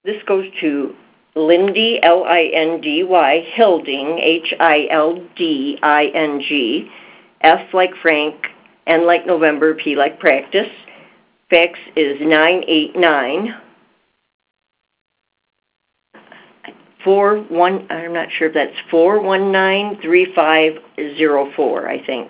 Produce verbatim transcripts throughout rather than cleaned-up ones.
This goes to Lindy, L I N D Y, Hilding, H I L D I N G, F like Frank, N like November, P like practice. Fax is nine eight nine, four one, I'm not sure if that's four one nine, three five zero four, I think.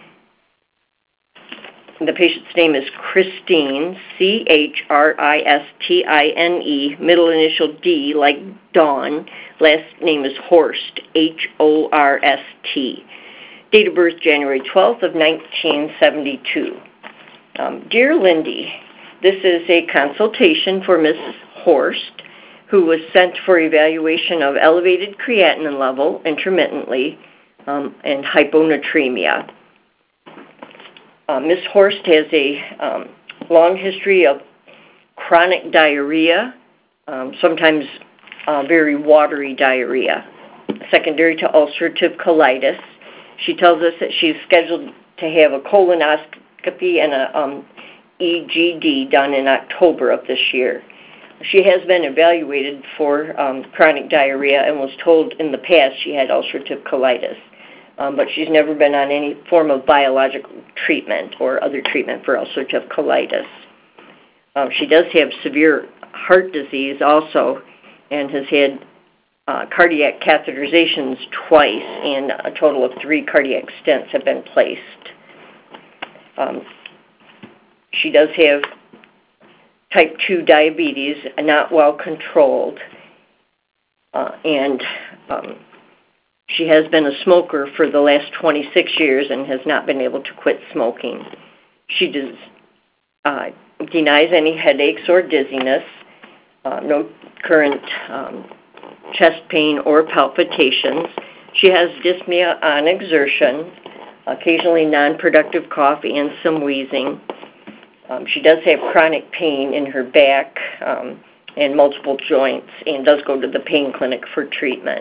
The patient's name is Christine, C H R I S T I N E, middle initial D like Dawn, last name is Horst, H O R S T. Date of birth, January twelfth of nineteen seventy-two. Um, Dear Lindy, this is a consultation for Missus Horst, who was sent for evaluation of elevated creatinine level intermittently um, and hyponatremia. Uh, Miz Horst has a um, long history of chronic diarrhea, um, sometimes uh, very watery diarrhea, secondary to ulcerative colitis. She tells us that she's scheduled to have a colonoscopy and a um, E G D done in October of this year. She has been evaluated for um, chronic diarrhea and was told in the past she had ulcerative colitis. Um, but she's never been on any form of biological treatment or other treatment for ulcerative colitis. Um, she does have severe heart disease also and has had uh, cardiac catheterizations twice, and a total of three cardiac stents have been placed. Um, she does have type two diabetes, not well controlled, uh, and um, she has been a smoker for the last twenty-six years and has not been able to quit smoking. She does, uh, denies any headaches or dizziness, uh, no current um, chest pain or palpitations. She has dyspnea on exertion, occasionally non-productive cough and some wheezing. Um, she does have chronic pain in her back um, and multiple joints and does go to the pain clinic for treatment.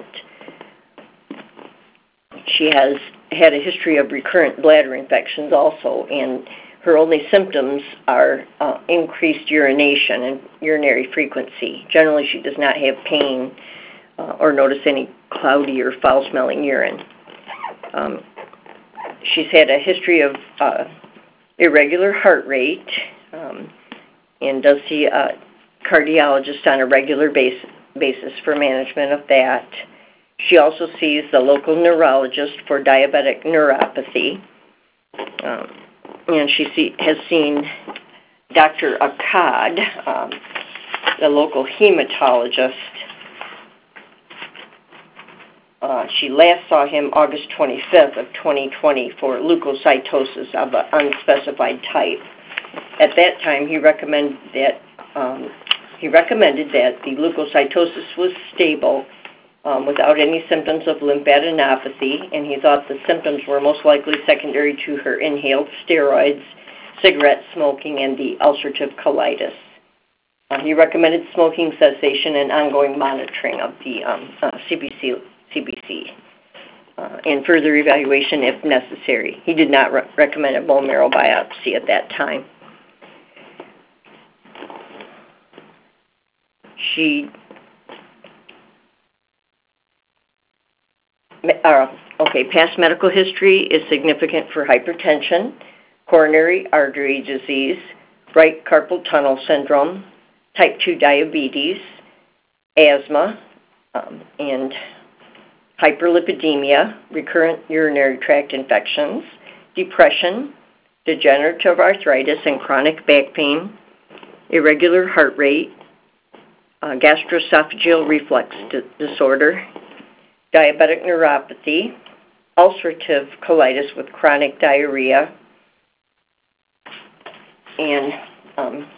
She has had a history of recurrent bladder infections also, and her only symptoms are uh, increased urination and urinary frequency. Generally, she does not have pain uh, or notice any cloudy or foul-smelling urine. Um, she's had a history of uh, irregular heart rate um, and does see a cardiologist on a regular base, basis for management of that. She also sees the local neurologist for diabetic neuropathy, um, and she see, has seen Doctor Akkad, um, the local hematologist. Uh, she last saw him August twenty-fifth of twenty twenty for leukocytosis of an unspecified type. At that time, he recommended that um, he recommended that the leukocytosis was stable, Um, without any symptoms of lymphadenopathy, and he thought the symptoms were most likely secondary to her inhaled steroids, cigarette smoking, and the ulcerative colitis. Uh, he recommended smoking cessation and ongoing monitoring of the um, uh, C B C, C B C uh, and further evaluation if necessary. He did not re- recommend a bone marrow biopsy at that time. She Uh, okay, past medical history is significant for hypertension, coronary artery disease, right carpal tunnel syndrome, type two diabetes, asthma, um, and hyperlipidemia, recurrent urinary tract infections, depression, degenerative arthritis and chronic back pain, irregular heart rate, uh, gastroesophageal reflux di- disorder, diabetic neuropathy, ulcerative colitis with chronic diarrhea, and um,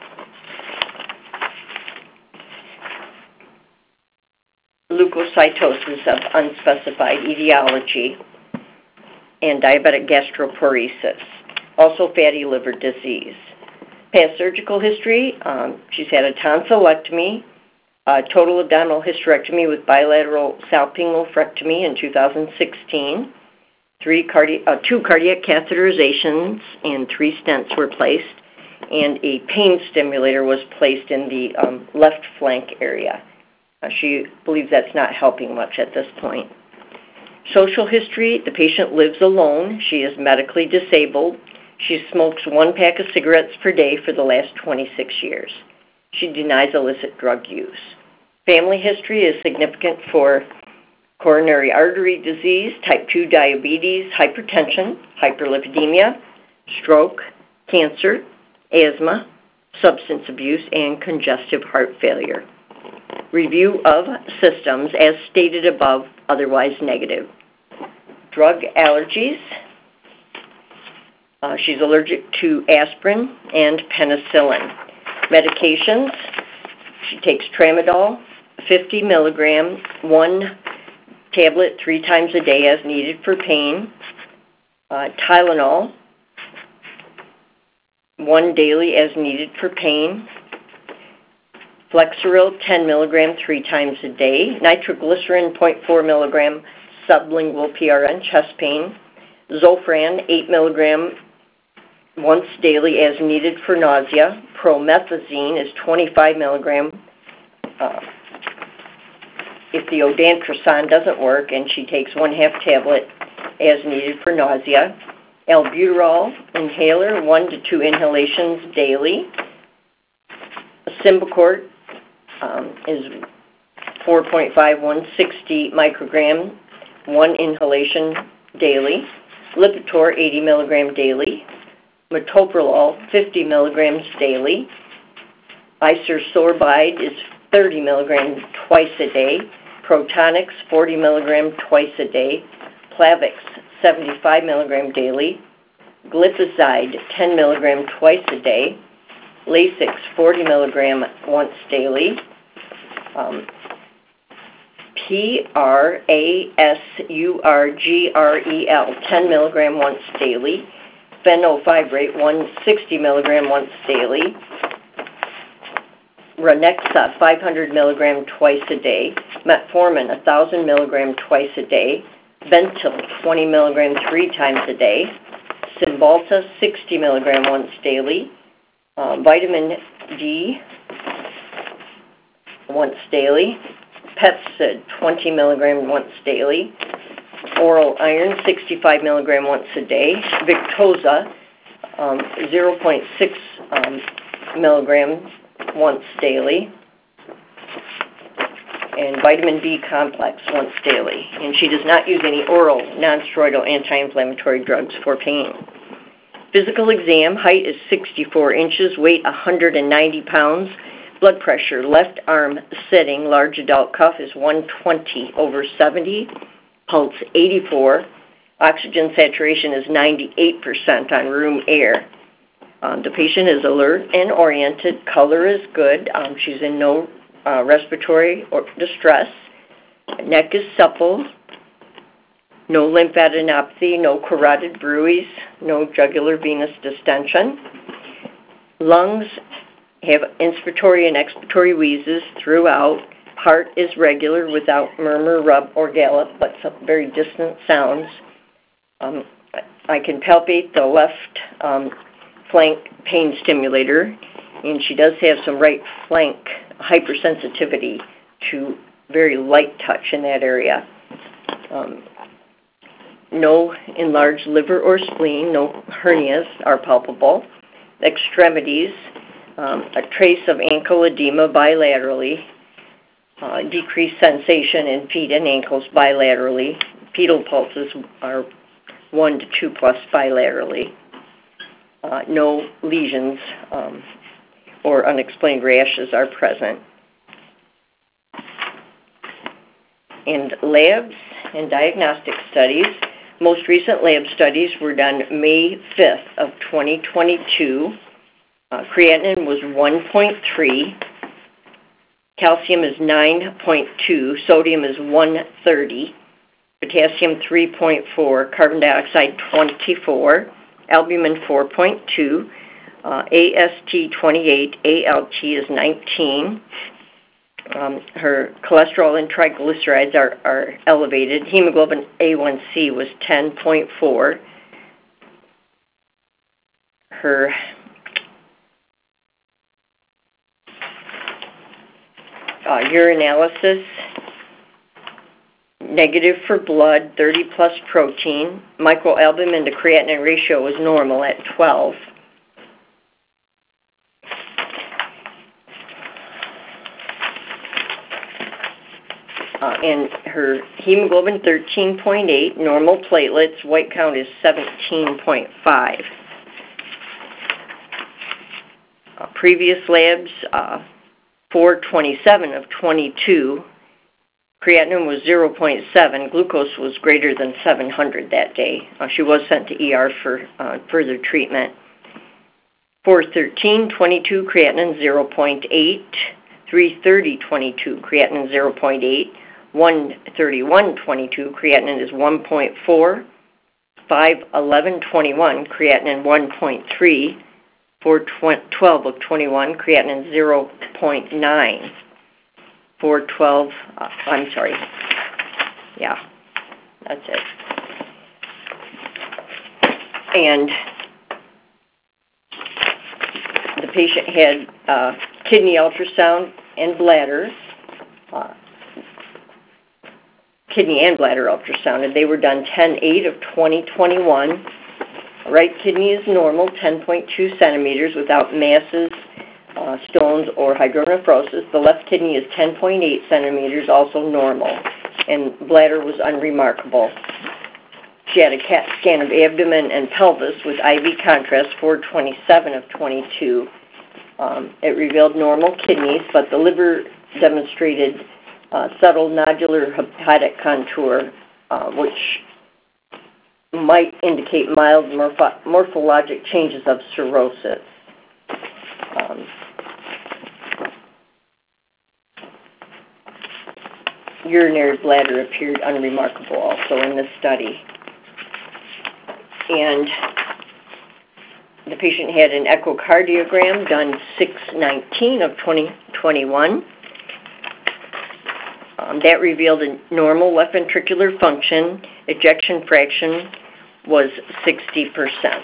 leukocytosis of unspecified etiology, and diabetic gastroparesis, also fatty liver disease. Past surgical history, um, she's had a tonsillectomy, Uh, total abdominal hysterectomy with bilateral salpingophrectomy in two thousand sixteen. Three cardi- uh, two cardiac catheterizations and three stents were placed. and a pain stimulator was placed in the um, left flank area. Uh, she believes that's not helping much at this point. Social history, the patient lives alone. She is medically disabled. She smokes one pack of cigarettes per day for the last twenty-six years. She denies illicit drug use. Family history is significant for coronary artery disease, type two diabetes, hypertension, hyperlipidemia, stroke, cancer, asthma, substance abuse, and congestive heart failure. Review of systems as stated above, otherwise negative. Drug allergies. Uh, she's allergic to aspirin and penicillin. Medications. She takes tramadol, fifty milligrams, one tablet three times a day as needed for pain. Uh, Tylenol, one daily as needed for pain. Flexeril, ten milligrams, three times a day. Nitroglycerin, zero point four milligrams, sublingual P R N, chest pain. Zofran, eight milligrams, once daily as needed for nausea. Promethazine is twenty-five milligrams. Uh, if the ondansetron doesn't work, and she takes one half tablet as needed for nausea. Albuterol inhaler, one to two inhalations daily. Symbicort um, is four point five, one hundred sixty microgram, one inhalation daily. Lipitor, eighty milligrams daily. Metoprolol, fifty milligrams daily. Isosorbide is thirty milligrams twice a day. Protonix, forty milligrams twice a day. Plavix, seventy-five milligrams daily. Glipizide, ten milligrams twice a day. Lasix, forty milligrams once daily. Um, P R A S U R G R E L, ten milligrams once daily. Fenofibrate, one hundred sixty milligrams once daily. Ranexa, five hundred milligrams twice a day. Metformin, one thousand milligrams twice a day. Bentyl, twenty milligrams three times a day. Cymbalta, sixty milligrams once daily. Uh, vitamin D, once daily. Pepcid, twenty milligrams once daily. Oral iron, sixty-five milligrams once a day. Victoza, um, zero point six um, milligrams once daily. And vitamin B complex once daily. And she does not use any oral nonsteroidal anti-inflammatory drugs for pain. Physical exam, height is sixty-four inches, weight one hundred ninety pounds. Blood pressure, left arm sitting, large adult cuff is one twenty over seventy. Pulse eighty-four. Oxygen saturation is ninety-eight percent on room air. Um, the patient is alert and oriented. Color is good. Um, she's in no uh, respiratory or distress. Neck is supple. No lymphadenopathy, no carotid bruits, no jugular venous distension. Lungs have inspiratory and expiratory wheezes throughout. Heart is regular without murmur, rub, or gallop, but some very distant sounds. Um, I can palpate the left um, flank pain stimulator, and she does have some right flank hypersensitivity to very light touch in that area. Um, no enlarged liver or spleen, no hernias are palpable. Extremities, um, a trace of ankle edema bilaterally. Uh, decreased sensation in feet and ankles bilaterally. Pedal pulses are one to two plus bilaterally. Uh, no lesions um, or unexplained rashes are present. And labs and diagnostic studies. Most recent lab studies were done May fifth of twenty twenty-two. Uh, creatinine was one point three. Calcium is nine point two, sodium is one thirty, potassium three point four, carbon dioxide twenty-four, albumin four point two, uh, A S T twenty-eight, A L T is nineteen. Um, her cholesterol and triglycerides are, are elevated. Hemoglobin A one C was ten point four. Her uh, urinalysis, negative for blood, thirty plus protein. Microalbumin to creatinine ratio was normal at twelve. Uh, and her hemoglobin thirteen point eight, normal platelets, white count is seventeen point five. Uh, previous labs, uh, four twenty-seven of twenty-two. Creatinine was zero point seven. Glucose was greater than seven hundred that day. Uh, she was sent to E R for uh, further treatment. four thirteen twenty-two, creatinine zero point eight. three thirty twenty-two, creatinine zero point eight. one thirty-one twenty-two, creatinine is one point four. five eleven twenty-one, creatinine one point three. four twelve of twenty-one, creatinine zero point nine. four twelve, uh, I'm sorry, yeah, that's it. And the patient had uh, kidney ultrasound and bladder, uh, kidney and bladder ultrasound, and they were done ten eight of twenty twenty-one. Right kidney is normal, ten point two centimeters without masses, uh, stones, or hydronephrosis. The left kidney is ten point eight centimeters, also normal, and bladder was unremarkable. She had a CAT scan of abdomen and pelvis with I V contrast, four twenty-seven of twenty-two. Um, it revealed normal kidneys, but the liver demonstrated uh, subtle nodular hepatic contour, uh, which might indicate mild morpho- morphologic changes of cirrhosis. Um, urinary bladder appeared unremarkable also in this study. And the patient had an echocardiogram done six nineteen of twenty twenty-one. Um, that revealed a normal left ventricular function. Ejection fraction was sixty percent.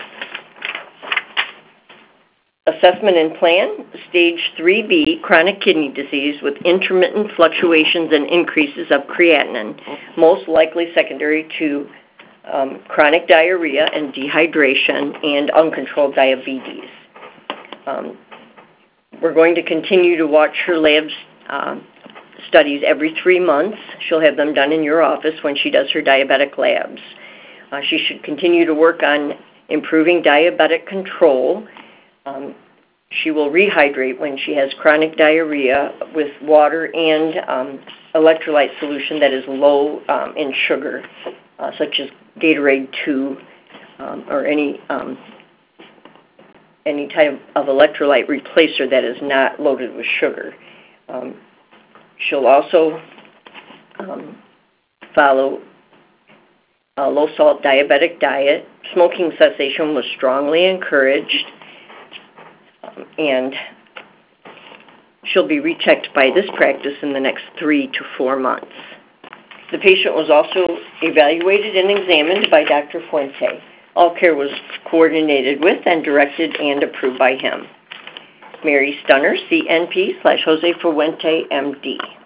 Assessment and plan, stage three B, chronic kidney disease with intermittent fluctuations and increases of creatinine, most likely secondary to um, chronic diarrhea and dehydration and uncontrolled diabetes. Um, we're going to continue to watch her labs uh, studies every three months. She'll have them done in your office when she does her diabetic labs. Uh, she should continue to work on improving diabetic control. Um, she will rehydrate when she has chronic diarrhea with water and um, electrolyte solution that is low um, in sugar, uh, such as Gatorade two um, or any um, any type of electrolyte replacer that is not loaded with sugar. Um, she'll also um, follow a low-salt diabetic diet. Smoking cessation was strongly encouraged, um, and she'll be rechecked by this practice in the next three to four months. The patient was also evaluated and examined by Doctor Fuente. All care was coordinated with and directed and approved by him. Mary Stunner, C N P slash Jose Fuente, M D.